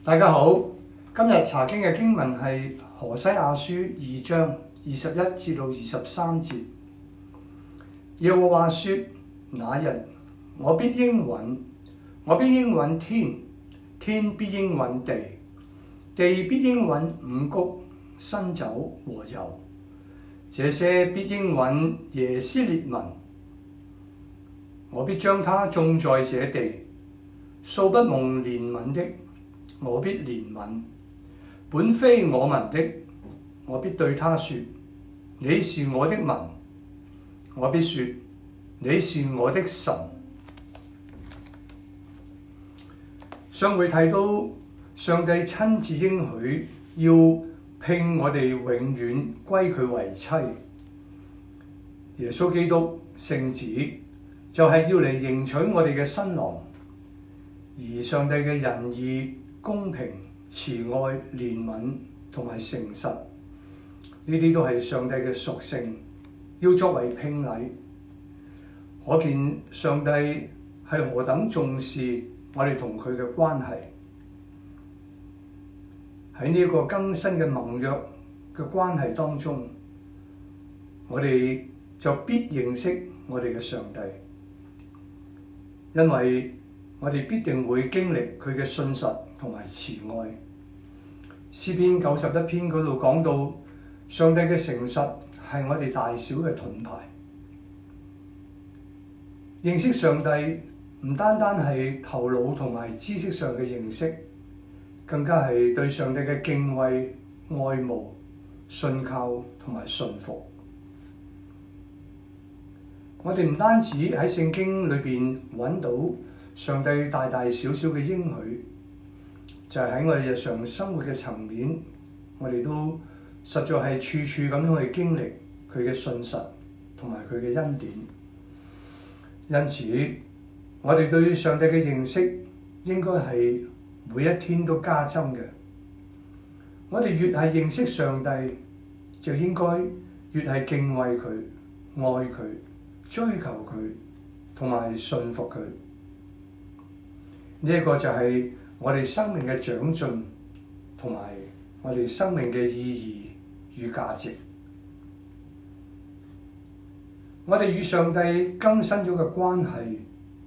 大家好，今日查經嘅經文係何西阿書2章21至到23節。耶和華說：那日我必應允，我必應允天，天必應允地，地必應允五穀、新酒和油，這些必應允耶斯列民。我必將他種在這地，素不蒙憐憫的，我必憐憫；本非我民的，我必對他說：你是我的民。我必說：你是我的神。上回提到上帝親自應許要聘我哋永遠歸佢為妻，耶穌基督聖子就係要嚟迎娶我哋嘅新郎，而上帝嘅仁義、公平、慈愛、憐憫同埋誠實，呢啲都係上帝嘅屬性，要作為聘禮。可見上帝係何等重視我哋同佢嘅關係。喺呢個更新嘅盟約嘅關係當中，我哋就必認識我哋嘅上帝，因為我哋必定會經歷佢嘅信實同埋慈愛。詩篇91篇嗰度講到，上帝嘅誠實係我哋大小嘅盾牌。認識上帝唔單單係頭腦同埋知識上嘅認識，更加係對上帝嘅敬畏、愛慕、信靠同埋順服。我哋唔單止喺聖經裏邊揾到上帝大大小小嘅應許，就係喺我哋日常生活嘅層面，我哋都實在係處處咁樣去經歷佢嘅信實同埋佢嘅恩典。因此，我哋對上帝嘅認識應該係每一天都加增嘅。我哋越係認識上帝，就應該越係敬畏佢、愛佢、追求佢同埋信服佢。呢一個就係我哋生命嘅長進同埋我哋生命嘅意義與價值。我哋與上帝更新咗嘅關係，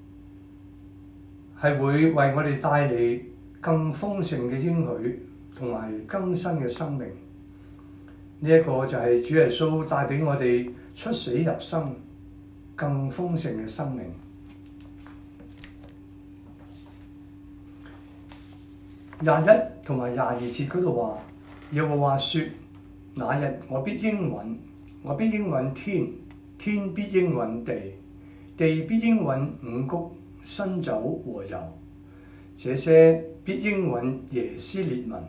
係會為我哋帶嚟更豐盛嘅應許同埋更新嘅生命。呢一個就係主耶穌帶俾我哋出死入生更豐盛嘅生命。21同埋22節嗰度話，耶和華說：那日我必應允，我必應允天，天必應允地，地必應允五穀、新酒和油，這些必應允耶斯列民。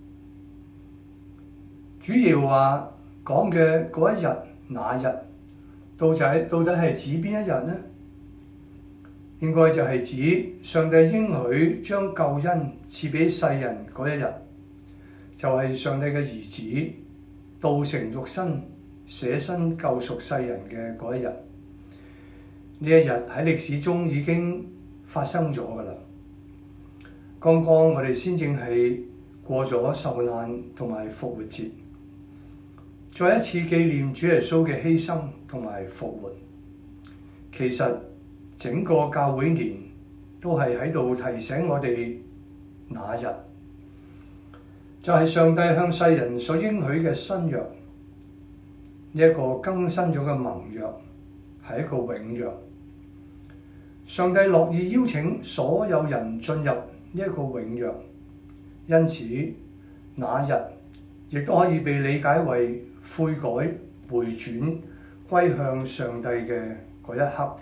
主耶和華講嘅嗰一日，那日到底係指邊一日呢？應該就係指上帝應許將救恩賜俾世人嗰一日，就係上帝嘅兒子道成肉身捨身救贖世人嘅嗰一日。呢一日喺歷史中已經發生咗㗎喇。剛剛我哋先正係過咗受難同埋復活節，再一次紀念主耶穌嘅犧牲同埋復活。其實整個教會年都係喺度提醒我哋，那日就係上帝向世人所應許嘅新約。呢一個更新咗嘅盟約係一個永約。上帝樂意邀請所有人進入呢一個永約，因此那日亦都可以被理解為悔改、回轉、歸向上帝嘅嗰一刻。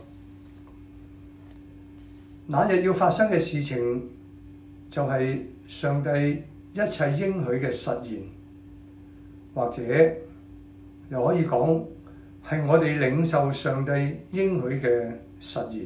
那日要發生嘅事情，就係上帝一切應許嘅實現，或者又可以講係我哋領受上帝應許嘅實現。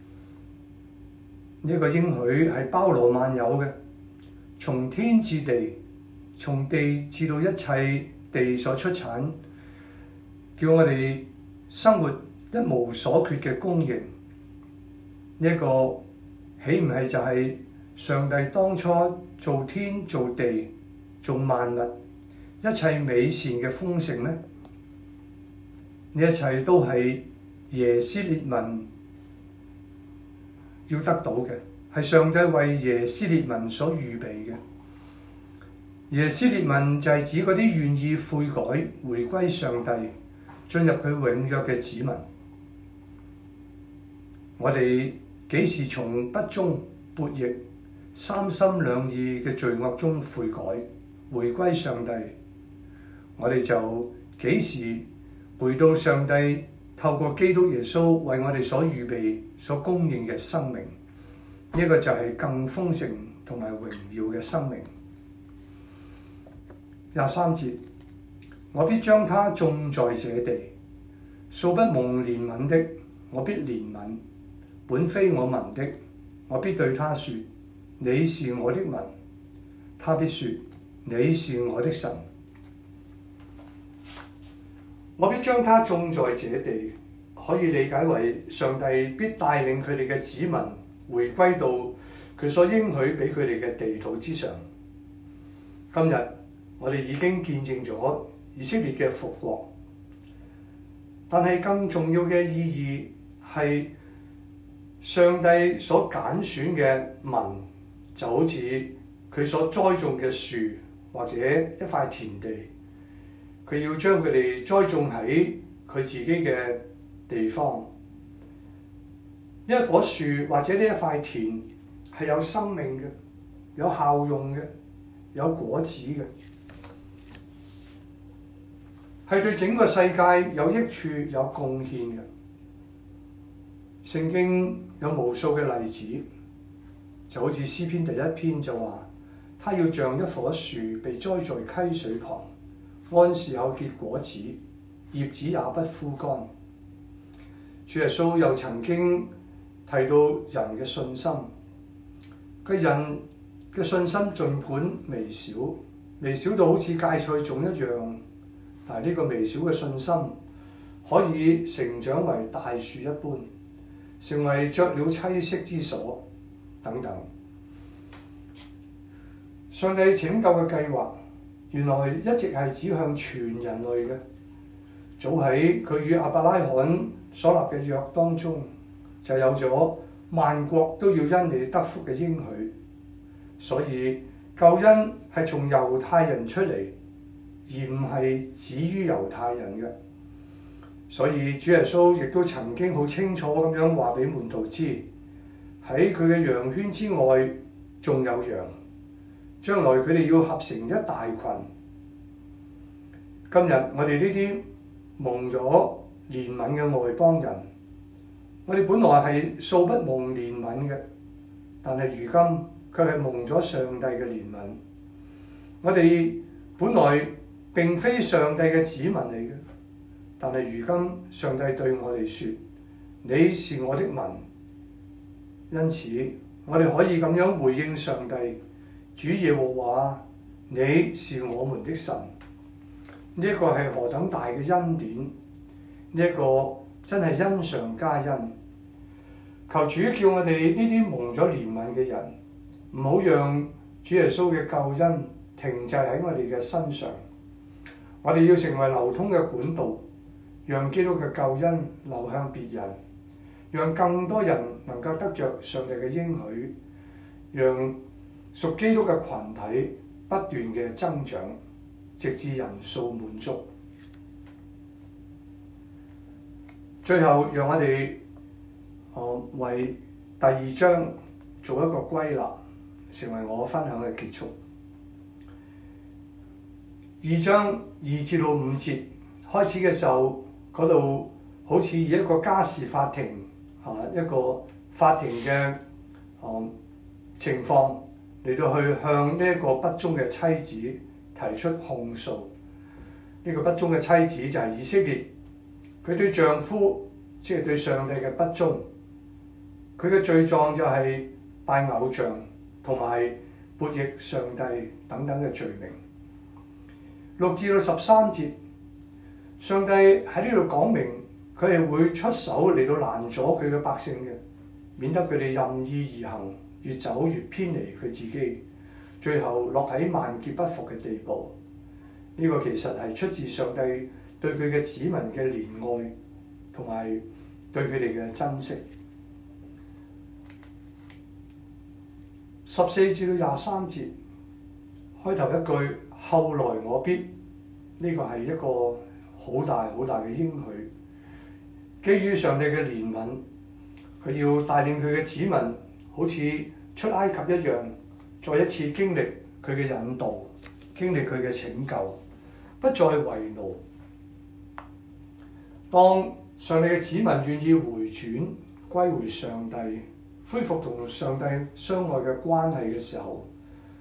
呢個應許係包羅萬有嘅，從天至地，從地至到一切地所出產，叫我哋生活一無所缺嘅供應。呢一個豈唔係就係上帝當初造天造地造萬物，一切美善嘅豐盛呢？呢一切都係耶斯列民要得到嘅，係上帝為耶斯列民所預備嘅。耶斯列民就係指嗰啲願意悔改、回歸上帝、進入佢永約嘅子民。我哋幾時從不忠、悖逆、三心兩意嘅罪惡中悔改、回歸上帝，我哋就幾時回到上帝透過基督耶穌為我哋所預備、所供應嘅生命。呢個就係更豐盛同埋榮耀嘅生命。23節，我必將他種在這地，素不蒙憐憫的，我必憐憫；本非我民的，我必對他說：你是我的民。他必說：你是我的神。我必將他種在這地，可以理解為上帝必帶領佢哋嘅子民回歸到佢所應許俾佢哋嘅地土之上。今日我哋已經見證咗以色列嘅復國，但係更重要嘅意義係上帝所揀選嘅民，就好似佢所栽種嘅樹或者一塊田地，佢要將佢哋栽種喺佢自己嘅地方。一棵樹或者呢一塊田係有生命嘅，有效用嘅，有果子嘅，係對整個世界有益處、有貢獻嘅。聖經有無數嘅例子，就好似詩篇第1篇就話：他要像一棵樹被栽在溪水旁，按時候結果子，葉子也不枯乾。主耶穌又曾經提到人嘅信心，佢人嘅信心儘管微小，微小到好似芥菜種一樣，但係呢個微小嘅信心可以成長為大樹一般，成為雀鳥棲息之所等等。上帝拯救嘅計劃原來一直係指向全人類嘅，早喺佢與亞伯拉罕所立嘅約當中，就有咗萬國都要因你得福嘅應許。所以救恩係從猶太人出嚟，而唔係止於猶太人嘅。所以主耶穌亦都曾經好清楚咁樣話俾門徒知，喺佢嘅羊圈之外仲有羊，將來佢哋要合成一大群。今日我哋呢啲蒙咗憐憫嘅外邦人，我哋本來係素不蒙憐憫嘅，但係如今卻係蒙咗上帝嘅憐憫。我哋本來並非上帝嘅子民嚟嘅，但係如今上帝對我哋說：你是我的民。因此我哋可以咁樣回應上帝：主耶和華，你是我們的神。呢一個係何等大嘅恩典！呢一個真係恩上加恩。求主叫我哋呢啲蒙咗憐憫嘅人，唔好讓主耶穌嘅救恩停滯喺我哋嘅身上。我哋要成為流通嘅管道，讓基督嘅救恩流向別人，讓更多人能夠得着上帝嘅應許，讓屬基督嘅群體不斷嘅增長，直至人數滿足。最後，讓我哋為第2章做一個歸納，成為我分享嘅結束。2章2至到5節開始嘅時候，嗰度好似以一個家事法庭一個法庭嘅情況嚟到去向呢一個不忠嘅妻子提出控訴。呢個不忠嘅妻子就係以色列，佢對丈夫即係對上帝嘅不忠，佢嘅罪狀就係拜偶像同埋悖逆上帝等等嘅罪名。6至到13節，上帝喺呢度講明佢係會出手嚟到攔阻佢嘅百姓嘅，免得佢哋任意而行， 越走越偏離佢自己，最後落喺萬劫不復嘅地步。呢個其實係出自上帝對佢嘅子民嘅憐愛同埋對佢哋嘅珍惜。14至到23節開頭一句，後來我必，呢個係一個好大好大嘅應許。基於上帝嘅憐憫，佢要帶領佢嘅子民好似出埃及一樣，再一次經歷佢嘅引導，經歷佢嘅拯救，不再為奴。當上帝嘅子民願意回轉歸回上帝，恢復同上帝相愛嘅關係嘅時候，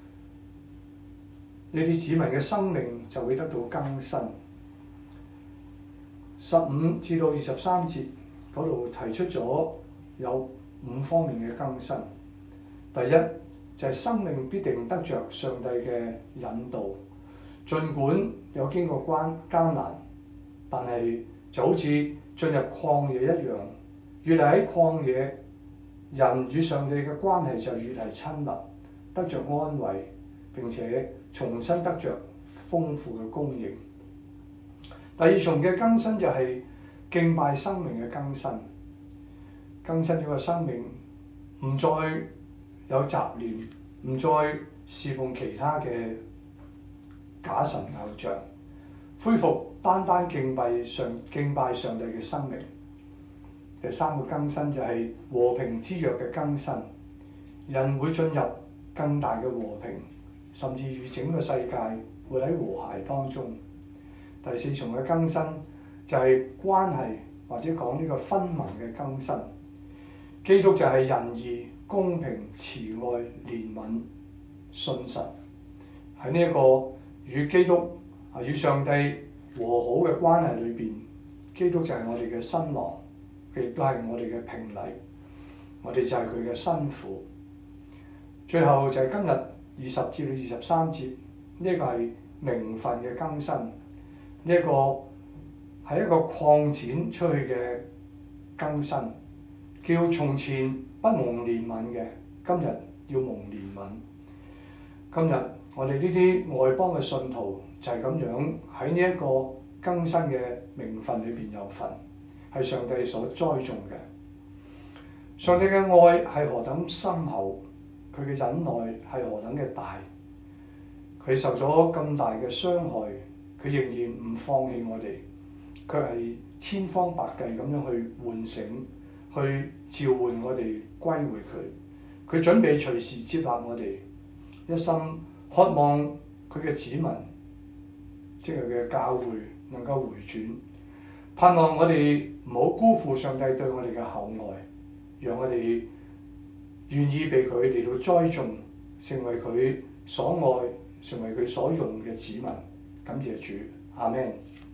呢啲子民嘅生命就會得到更新。15至到23節嗰度提出咗有5方面嘅更新。第一就係生命必定得着上帝嘅引導，儘管有經過艱難，但係就好似進入曠野一樣，越係喺曠野，人與上帝嘅關係就越係親密，得着安慰，並且重新得着豐富嘅供應。第二重嘅更新就係敬拜生命嘅更新，更新咗個生命，唔再有雜念，唔再侍奉其他嘅假神偶像，恢復單單敬拜上帝嘅生命。第三個更新就係和平之約嘅更新，人會進入更大嘅和平，甚至與整個世界活喺和諧當中。第四重嘅更新就係關係，或者講呢個婚盟嘅更新。基督就係仁義、公平、慈愛、憐憫、信實。喺呢一個與基督與上帝和好嘅關係裏邊，基督就係我哋嘅新郎，佢亦都係我哋嘅聘禮，我哋就係佢嘅新婦。最後就係今日20至到23節，呢個係名分嘅更新。呢一個係一個擴展出去嘅更新，叫從前不蒙憐憫嘅，今日要蒙憐憫。今日我哋呢啲外邦嘅信徒就係咁樣喺呢一個更新嘅名分裏邊有份，係上帝所栽種嘅。上帝嘅愛係何等深厚，佢嘅忍耐係何等嘅大，佢受咗咁大嘅傷害，佢仍然唔放棄我哋，佢係千方百計咁樣去喚醒、去召喚我哋歸回佢。佢準備隨時接納我哋，一心渴望佢嘅子民，即係佢嘅教會能夠回轉，盼望我哋唔好辜負上帝對我哋嘅厚愛，讓我哋願意被佢嚟到栽種，成為佢所愛、成為佢所用嘅子民。感謝主，阿們。